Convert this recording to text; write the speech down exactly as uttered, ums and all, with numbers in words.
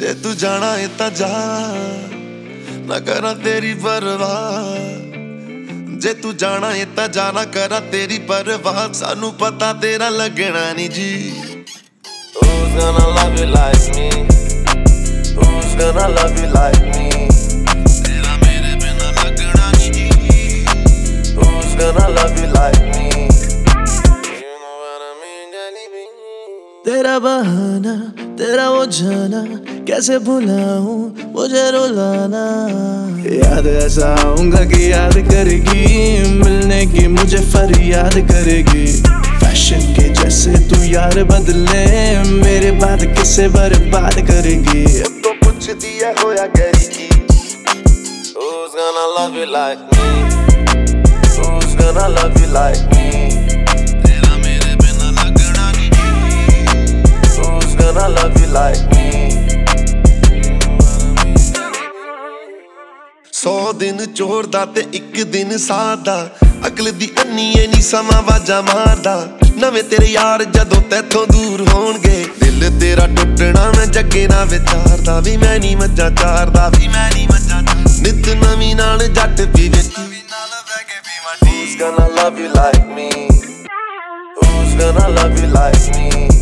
जे तू जाना है ता जा, ना करा तेरी परवाह। जे तू जाना है ता जा, ना करा तेरी परवाह। सानू पता तेरा लगना नहीं जी। Who's gonna love you like me? Who's gonna love you like me? तेरा मेरे बिना लगना नहीं जी। Who's gonna love you like me? You know what I mean, Jelly bean. तेरा बहाना, तेरा वो जाना, कैसे भुलाऊं मुझे रुलाना। याद ऐसा आऊंगा कि याद करेगी, मिलने की मुझे फरियाद करेगी। फैशन के जैसे तू यार बदले, मेरे बाद किसे बर्बाद करेगी। तो कुछ दिया होया करेगी। Who's gonna love you like me? Who's gonna love you like me? तेरा मेरे बिना लगना नहीं जी। Who's gonna love you like me? सौ दिन चोर दा ते इक दिन सादा, अकल दी अन्नीए नी समा वाजा मारदा। नवे तेरे यार जदों तैथों दूर होणगे, दिल तेरा टुटना मैं जगे ना विचारदा। भी मैं नी मज्जां चारदा, भी मैं नी मज्जां नित नवीं नाल जट पीवे। Who's gonna love you like me? Who's gonna love you like me?